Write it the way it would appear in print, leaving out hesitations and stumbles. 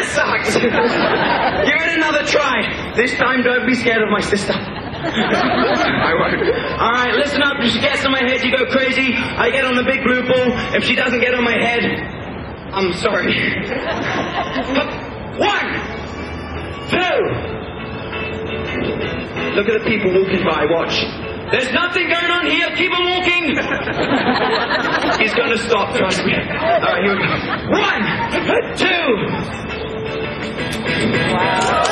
That sucks. Give it another try. This time, don't be scared of my sister. I won't. All right, listen up. If she gets on my head, you go crazy. I get on the big blue ball. If she doesn't get on my head, I'm sorry. 1, 2. Look at the people walking by. Watch. There's nothing going on here. Keep on walking. He's going to stop. Trust me. All right, here we go. 1, 2. Wow.